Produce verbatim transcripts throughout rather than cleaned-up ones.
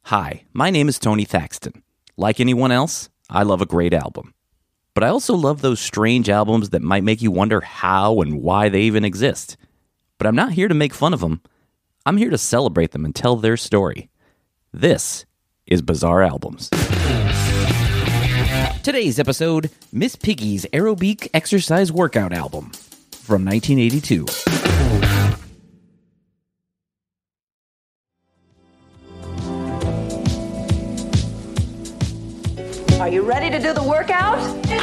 Hi, my name is Tony Thaxton. Like anyone else, I love a great album. But I also love those strange albums that might make you wonder how and why they even exist. But I'm not here to make fun of them. I'm here to celebrate them and tell their story. This is Bizarre Albums. Today's episode, Miss Piggy's Aerobic Exercise Workout Album from nineteen eighty-two. Are you ready to do the workout?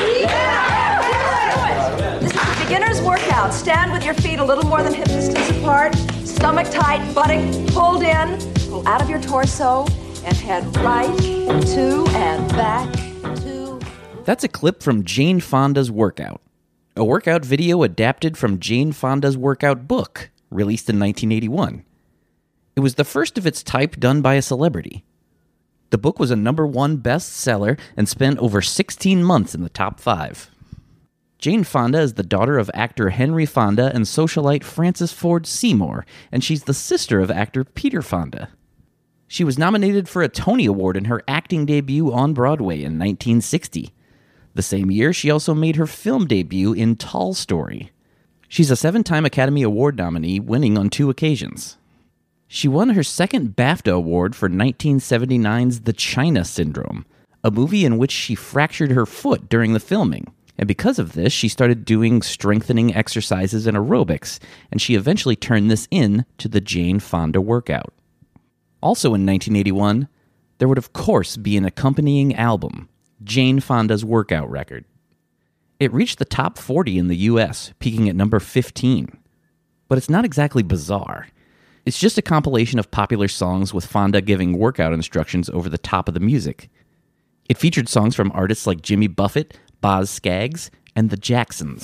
Yeah! This is a beginner's workout. Stand with your feet a little more than hip distance apart. Stomach tight, buttock pulled in. Pull out of your torso and head right, two, and back, two. That's a clip from Jane Fonda's workout. A workout video adapted from Jane Fonda's workout book, released in nineteen eighty-one. It was the first of its type done by a celebrity. The book was a number one bestseller and spent over sixteen months in the top five. Jane Fonda is the daughter of actor Henry Fonda and socialite Frances Ford Seymour, and she's the sister of actor Peter Fonda. She was nominated for a Tony Award in her acting debut on Broadway in nineteen sixty. The same year, she also made her film debut in Tall Story. She's a seven-time Academy Award nominee, winning on two occasions. She won her second BAFTA award for nineteen seventy-nine's The China Syndrome, a movie in which she fractured her foot during the filming. And because of this, she started doing strengthening exercises and aerobics, and she eventually turned this in to the Jane Fonda workout. Also in nineteen eighty-one, there would of course be an accompanying album, Jane Fonda's Workout Record. It reached the top forty in the U S, peaking at number fifteen. But it's not exactly bizarre. It's just a compilation of popular songs with Fonda giving workout instructions over the top of the music. It featured songs from artists like Jimmy Buffett, Boz Scaggs, and the Jacksons.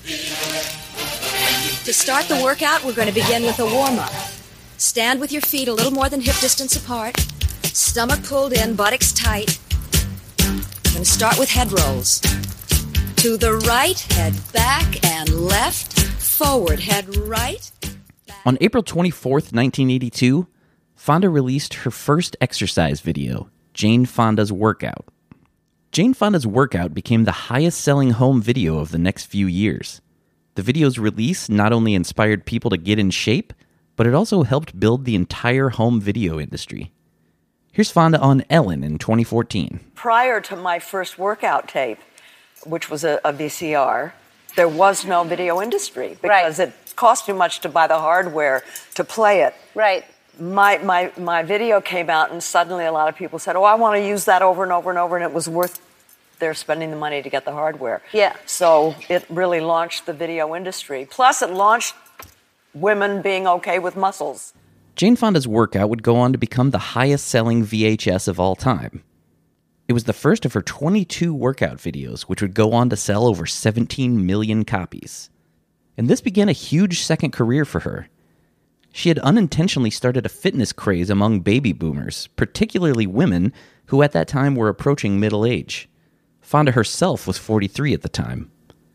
To start the workout, we're going to begin with a warm-up. Stand with your feet a little more than hip distance apart. Stomach pulled in, buttocks tight. We're going to start with head rolls. To the right, head back, and left, forward, head right. On April twenty-fourth, nineteen eighty-two, Fonda released her first exercise video, Jane Fonda's Workout. Jane Fonda's Workout became the highest-selling home video of the next few years. The video's release not only inspired people to get in shape, but it also helped build the entire home video industry. Here's Fonda on Ellen in twenty fourteen. Prior to my first workout tape, which was a, a V C R, there was no video industry because right. It cost too much to buy the hardware to play it. Right. My, my, my video came out and suddenly a lot of people said, oh, I want to use that over and over and over, and it was worth their spending the money to get the hardware. Yeah. So it really launched the video industry. Plus it launched women being okay with muscles. Jane Fonda's Workout would go on to become the highest-selling V H S of all time. It was the first of her twenty-two workout videos, which would go on to sell over seventeen million copies. And this began a huge second career for her. She had unintentionally started a fitness craze among baby boomers, particularly women who at that time were approaching middle age. Fonda herself was forty-three at the time.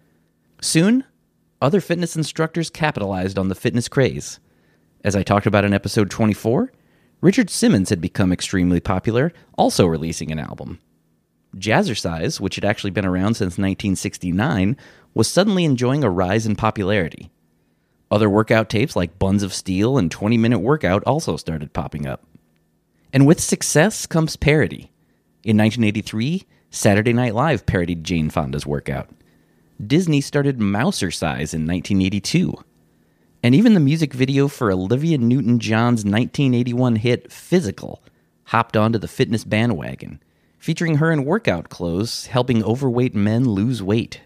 Soon, other fitness instructors capitalized on the fitness craze. As I talked about in episode twenty-four, Richard Simmons had become extremely popular, also releasing an album. Jazzercise, which had actually been around since nineteen sixty-nine, was suddenly enjoying a rise in popularity. Other workout tapes like Buns of Steel and twenty-minute Workout also started popping up. And with success comes parody. In nineteen eighty-three, Saturday Night Live parodied Jane Fonda's Workout. Disney started Mousercise in nineteen eighty-two. And even the music video for Olivia Newton-John's nineteen eighty-one hit Physical hopped onto the fitness bandwagon, featuring her in workout clothes helping overweight men lose weight.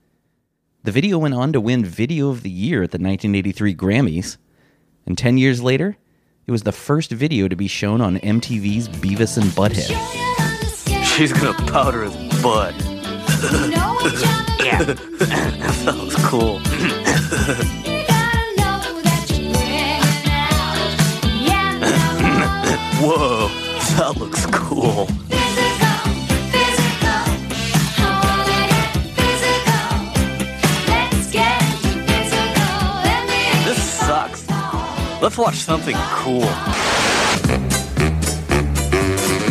The video went on to win Video of the Year at the nineteen eighty-three Grammys, and ten years later, it was the first video to be shown on M T V's Beavis and Butthead. She's gonna powder his butt. Yeah, that sounds cool. Whoa, that looks cool. This sucks. Let's watch something cool.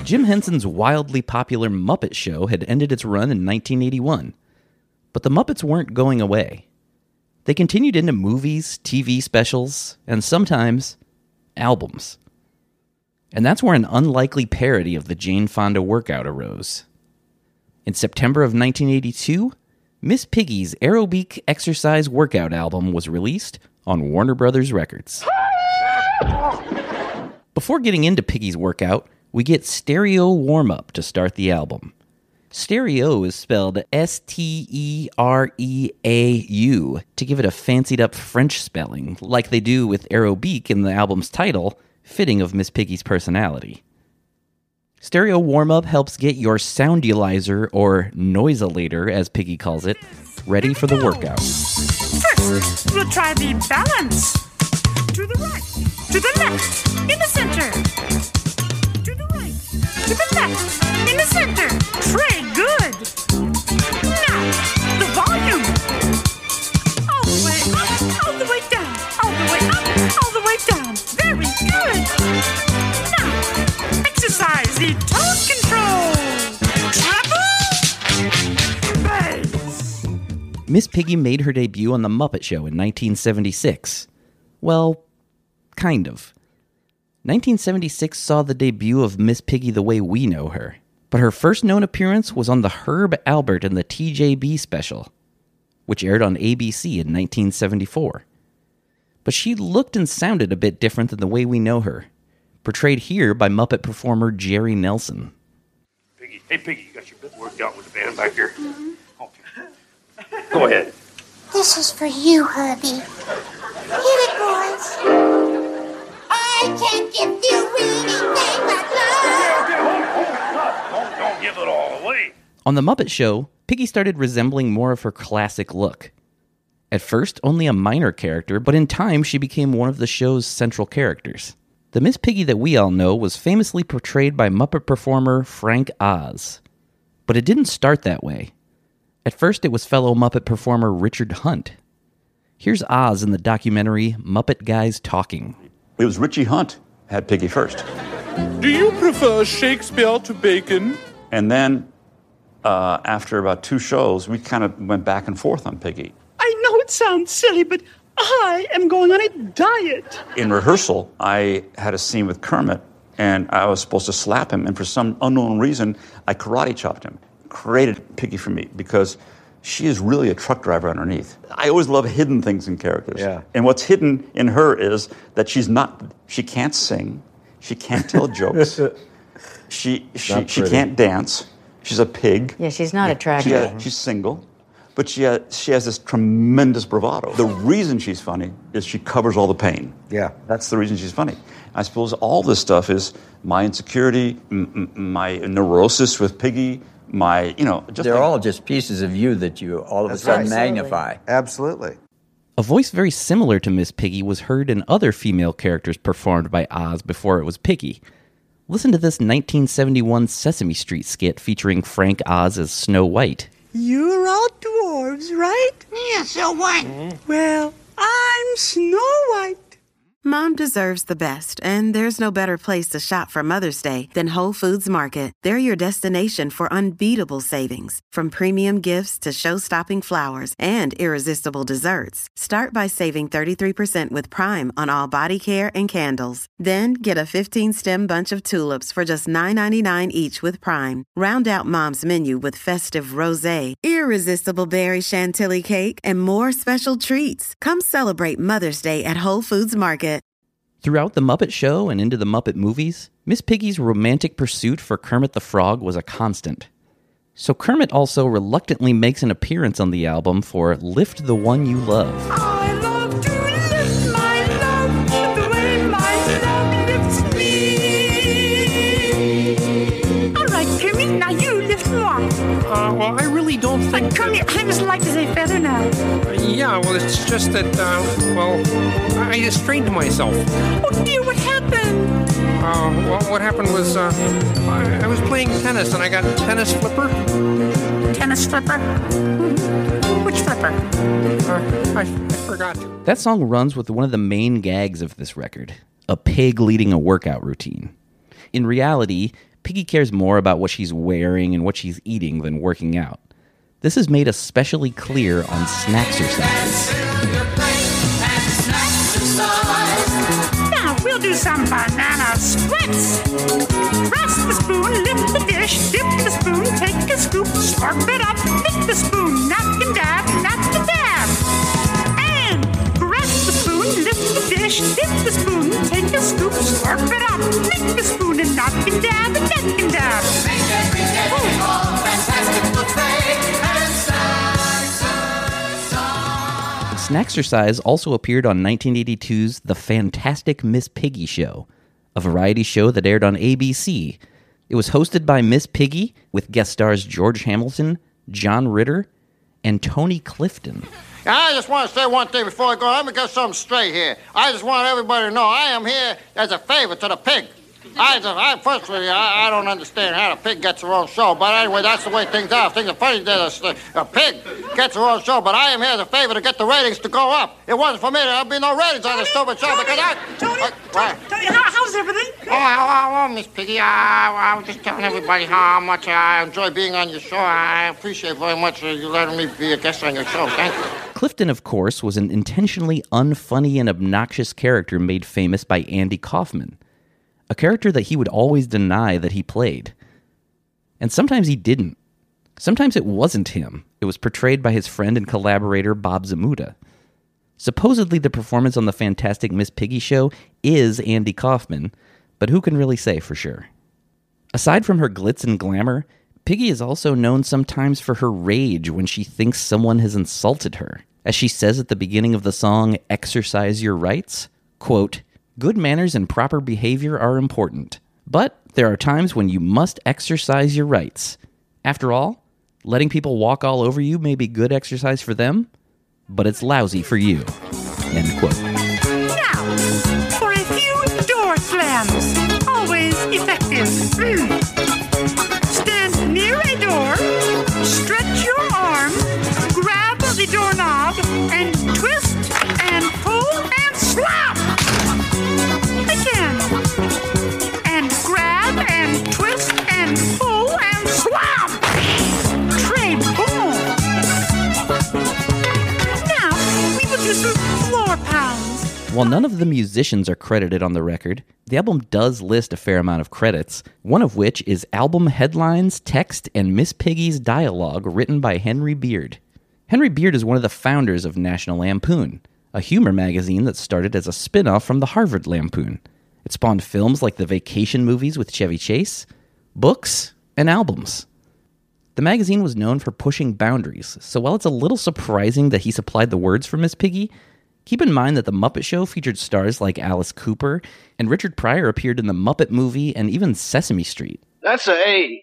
Jim Henson's wildly popular Muppet Show had ended its run in nineteen eighty-one. But the Muppets weren't going away. They continued into movies, T V specials, and sometimes albums. And that's where an unlikely parody of the Jane Fonda workout arose. In September of nineteen eighty-two, Miss Piggy's Aerobic Exercise Workout album was released on Warner Brothers Records. Before getting into Piggy's workout, we get Stereo Warm-Up to start the album. Stereo is spelled S T E R E A U to give it a fancied-up French spelling, like they do with Aerobic in the album's title, fitting of Miss Piggy's personality. Stereo Warm-Up helps get your soundulizer, or noisolator, as Piggy calls it, ready for the workout. First, we'll try the balance. To the right, to the left, in the center. To the right, to the left, in the center. Very good. Now, the volume. All the way up, all the way down, all the way up, all the way down. Very good. Now, exercise the tone control. Treble. Bass. Miss Piggy made her debut on The Muppet Show in nineteen seventy-six. Well, kind of. nineteen seventy-six saw the debut of Miss Piggy the way we know her, but her first known appearance was on the Herb Albert and the T J B special, which aired on A B C in nineteen seventy-four. But she looked and sounded a bit different than the way we know her, portrayed here by Muppet performer Jerry Nelson. Piggy, hey Piggy, you got your bit worked out with the band back here? Mm-hmm. Okay. Go ahead. This is for you, Herbie. Hit it, boys. I can't give you anything but love. Okay, okay, hold it, hold it. Don't, don't give it all away. On The Muppet Show, Piggy started resembling more of her classic look. At first, only a minor character, but in time she became one of the show's central characters. The Miss Piggy that we all know was famously portrayed by Muppet performer Frank Oz. But it didn't start that way. At first, it was fellow Muppet performer Richard Hunt. Here's Oz in the documentary Muppet Guys Talking. It was Richie Hunt had Piggy first. Do you prefer Shakespeare to Bacon? And then, uh, after about two shows, we kind of went back and forth on Piggy. I know it sounds silly, but I am going on a diet. In rehearsal, I had a scene with Kermit, and I was supposed to slap him, and for some unknown reason, I karate chopped him. Created Piggy for me, because she is really a truck driver underneath. I always love hidden things in characters. Yeah. And what's hidden in her is that she's not, she can't sing, she can't tell jokes, she she, she can't dance, she's a pig. Yeah, she's not attractive. She has, she's single, but she has, she has this tremendous bravado. The reason she's funny is she covers all the pain. Yeah. That's the reason she's funny. I suppose all this stuff is my insecurity, m- m- my neurosis with Piggy, my, you know, just they're like, all just pieces of you that you all of That's a sudden right. magnify. Absolutely. A voice very similar to Miss Piggy was heard in other female characters performed by Oz before it was Piggy. Listen to this nineteen seventy-one Sesame Street skit featuring Frank Oz as Snow White. You're all dwarves, right? Yeah, so what? Well, I'm Snow White. Mom deserves the best, and there's no better place to shop for Mother's Day than Whole Foods Market. They're your destination for unbeatable savings, from premium gifts to show-stopping flowers and irresistible desserts. Start by saving thirty-three percent with Prime on all body care and candles. Then get a fifteen-stem bunch of tulips for just nine ninety-nine each with Prime. Round out Mom's menu with festive rosé, irresistible berry chantilly cake, and more special treats. Come celebrate Mother's Day at Whole Foods Market. Throughout The Muppet Show and into the Muppet movies, Miss Piggy's romantic pursuit for Kermit the Frog was a constant. So Kermit also reluctantly makes an appearance on the album for Lift the One You Love. I love to lift my love the way my love lifts me. All right, Kermit, now you lift more. Uh, well, I really don't think... But Kermit, I'm as light as a feather now. Uh, yeah, well, it's just that, uh, well, I just strained myself. Oh, dear, what happened? Uh, well, what happened was, uh, I, I was playing tennis, and I got tennis flipper. Tennis flipper? Mm-hmm. Which flipper? Uh, I, I forgot. That song runs with one of the main gags of this record, a pig leading a workout routine. In reality, Piggy cares more about what she's wearing and what she's eating than working out. This is made especially clear on Snacksercise. Now we'll do some banana splits. Press the spoon, lift the dish, dip the spoon, take a scoop, slurp it up, lick the spoon, napkin dab, napkin dab. And press the spoon, lift the dish, dip the spoon, take a scoop, slurp it up, lick the spoon, and napkin dab, and napkin dab. Make everything all fantastic buffet and Snacksercise also appeared on nineteen eighty-two's The Fantastic Miss Piggy Show, a variety show that aired on A B C. It was hosted by Miss Piggy, with guest stars George Hamilton, John Ritter, and Tony Clifton. I just want to say one thing before I go. Let me get something straight here. I just want everybody to know I am here as a favor to the pig. I, just, I personally, I, I don't understand how the pig gets her own show, but anyway, that's the way things are. Things are funny that a, a pig gets her own show, but I am here as a favor to get the ratings to go up. It wasn't for me, there'd be no ratings on the stupid show because I... Tony, uh, Tony, Tony, how, how's everything? Oh, oh, oh, Miss Piggy, I, I was just telling everybody how much I enjoy being on your show. I appreciate very much you letting me be a guest on your show. Thank you. Clifton, of course, was an intentionally unfunny and obnoxious character made famous by Andy Kaufman. A character that he would always deny that he played. And sometimes he didn't. Sometimes it wasn't him. It was portrayed by his friend and collaborator Bob Zmuda. Supposedly the performance on the Fantastic Miss Piggy Show is Andy Kaufman, but who can really say for sure? Aside from her glitz and glamour, Piggy is also known sometimes for her rage when she thinks someone has insulted her. As she says at the beginning of the song, "Exercise Your Rights," quote, "Good manners and proper behavior are important, but there are times when you must exercise your rights. After all, letting people walk all over you may be good exercise for them, but it's lousy for you." End quote. Now, for a few door slams. Always effective. Mm. Stand near a door, stretch your arm, grab the doorknob, and twist and pull and slap. Again. And grab and twist and pull and slap. Très bon. Now, we will do some floor pounds. While none of the musicians are credited on the record, the album does list a fair amount of credits, one of which is album headlines, text, and Miss Piggy's dialogue written by Henry Beard. Henry Beard is one of the founders of National Lampoon, a humor magazine that started as a spin-off from the Harvard Lampoon. It spawned films like the Vacation movies with Chevy Chase, books, and albums. The magazine was known for pushing boundaries, so while it's a little surprising that he supplied the words for Miss Piggy, keep in mind that The Muppet Show featured stars like Alice Cooper, and Richard Pryor appeared in The Muppet Movie and even Sesame Street. That's a A.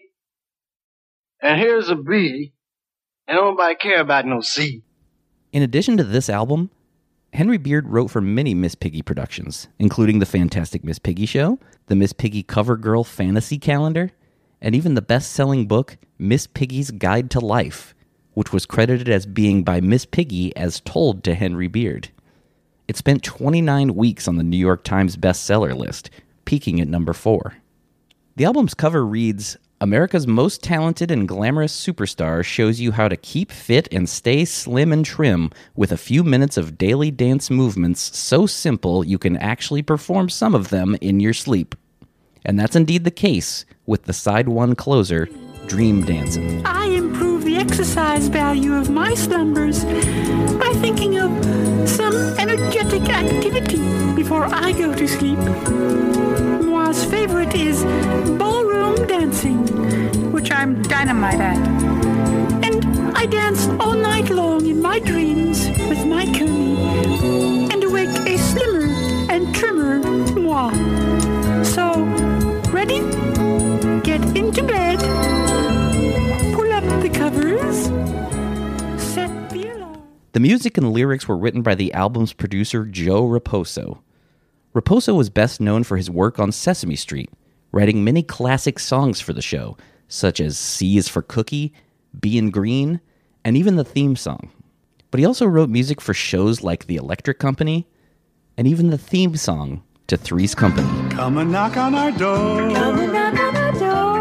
And here's a B. And nobody care about no C. In addition to this album, Henry Beard wrote for many Miss Piggy productions, including The Fantastic Miss Piggy Show, the Miss Piggy Cover Girl Fantasy Calendar, and even the best-selling book Miss Piggy's Guide to Life, which was credited as being by Miss Piggy as told to Henry Beard. It spent twenty-nine weeks on the New York Times bestseller list, peaking at number four. The album's cover reads, "America's most talented and glamorous superstar shows you how to keep fit and stay slim and trim with a few minutes of daily dance movements so simple you can actually perform some of them in your sleep." And that's indeed the case with the side one closer, Dream Dancin'. I improve the exercise value of my slumbers by thinking of some energetic activity before I go to sleep. Moi's favorite is ballroom dancing, which I'm dynamite at. And I dance all night long in my dreams with my Coney and awake a slimmer and trimmer moi. So, ready? Get into bed. Pull up the covers. Set the alarm. The music and lyrics were written by the album's producer, Joe Raposo. Raposo was best known for his work on Sesame Street, writing many classic songs for the show, such as C is for Cookie, Bein' Green, and even the theme song. But he also wrote music for shows like The Electric Company, and even the theme song to Three's Company. Come and knock on our door. Come and knock on our door.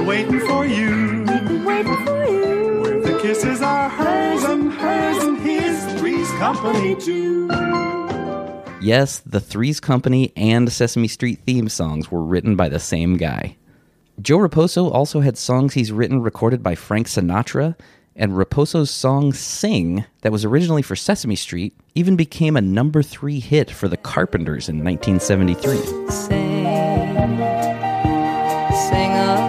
been waiting for you. We've been waiting for you. Where the kisses are hers and hers and his, Three's Company too. Yes, the Three's Company and Sesame Street theme songs were written by the same guy. Joe Raposo also had songs he's written recorded by Frank Sinatra, and Raposo's song Sing, that was originally for Sesame Street, even became a number three hit for the Carpenters in nineteen seventy-three. Sing, sing a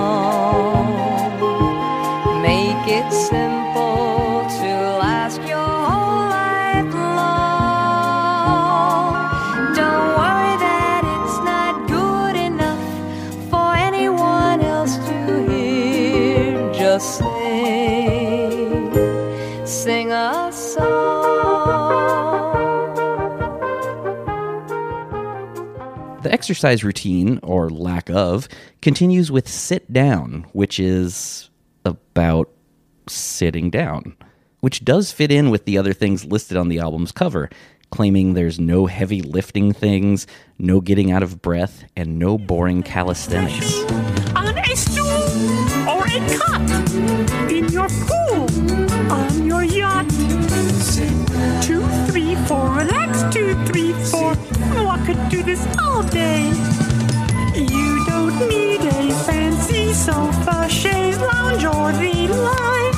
song, make it simple to last your whole life long. Don't worry that it's not good enough for anyone else to hear. Just sing. Sing a song. The exercise routine, or lack of, continues with Sit Down, which is about sitting down, which does fit in with the other things listed on the album's cover, claiming there's no heavy lifting things, no getting out of breath, and no boring calisthenics. On a stool or a cot, in your pool, on your yacht. Two, three, four, relax, two, three, four. Oh, I could do this all day. You don't need a fancy sofa, chaise lounge, or the like.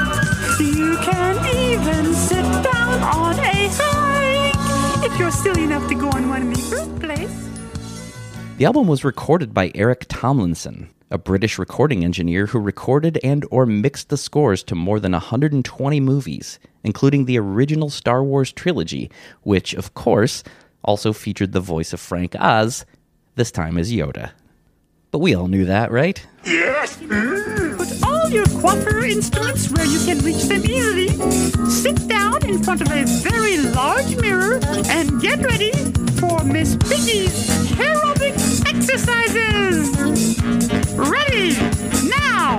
You can even sit down on a hike if you're silly enough to go on one in the first place. The album was recorded by Eric Tomlinson, a British recording engineer who recorded and or mixed the scores to more than one hundred twenty movies, including the original Star Wars trilogy, which, of course, also featured the voice of Frank Oz, this time as Yoda. But we all knew that, right? Yes! Mm. Put all your coiffure instruments where you can reach them easily. Sit down in front of a very large mirror and get ready for Miss Piggy's aerobic exercises. Ready, now!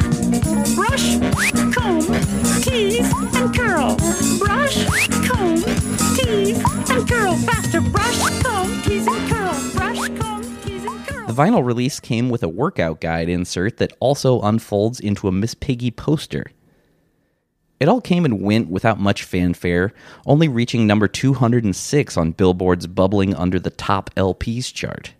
Brush, comb, tease, and curl. Brush, comb, tease, and curl. Faster, brush, comb, tease, and curl. Brush, comb, tease, and curl. The vinyl release came with a workout guide insert that also unfolds into a Miss Piggy poster. It all came and went without much fanfare, only reaching number two hundred six on Billboard's Bubbling Under the Top L Ps chart.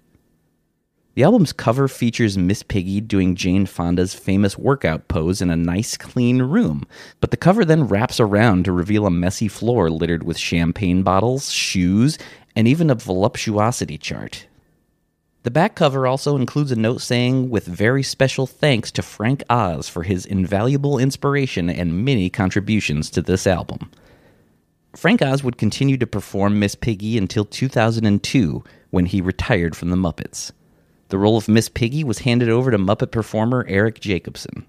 The album's cover features Miss Piggy doing Jane Fonda's famous workout pose in a nice, clean room, but the cover then wraps around to reveal a messy floor littered with champagne bottles, shoes, and even a voluptuosity chart. The back cover also includes a note saying, with very special thanks to Frank Oz for his invaluable inspiration and many contributions to this album. Frank Oz would continue to perform Miss Piggy until two thousand two, when he retired from the Muppets. The role of Miss Piggy was handed over to Muppet performer Eric Jacobson.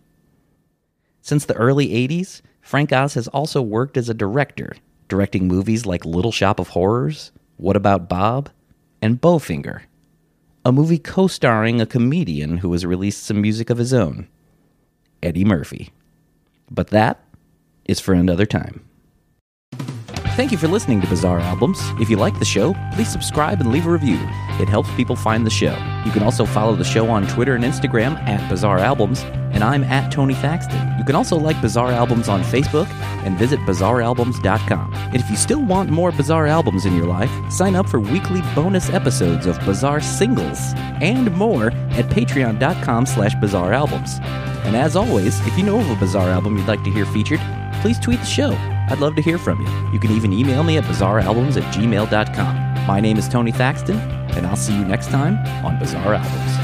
Since the early eighties, Frank Oz has also worked as a director, directing movies like Little Shop of Horrors, What About Bob, and Bowfinger, a movie co-starring a comedian who has released some music of his own, Eddie Murphy. But that is for another time. Thank you for listening to Bizarre Albums. If you like the show, please subscribe and leave a review. It helps people find the show. You can also follow the show on Twitter and Instagram at Bizarre Albums, and I'm at Tony Thaxton. You can also like Bizarre Albums on Facebook and visit bizarre albums dot com. And if you still want more Bizarre Albums in your life, sign up for weekly bonus episodes of Bizarre Singles and more at patreon dot com slash bizarre albums. And as always, if you know of a Bizarre Album you'd like to hear featured, please tweet the show. I'd love to hear from you. You can even email me at bizarre albums at gmail dot com. My name is Tony Thaxton, and I'll see you next time on Bizarre Albums.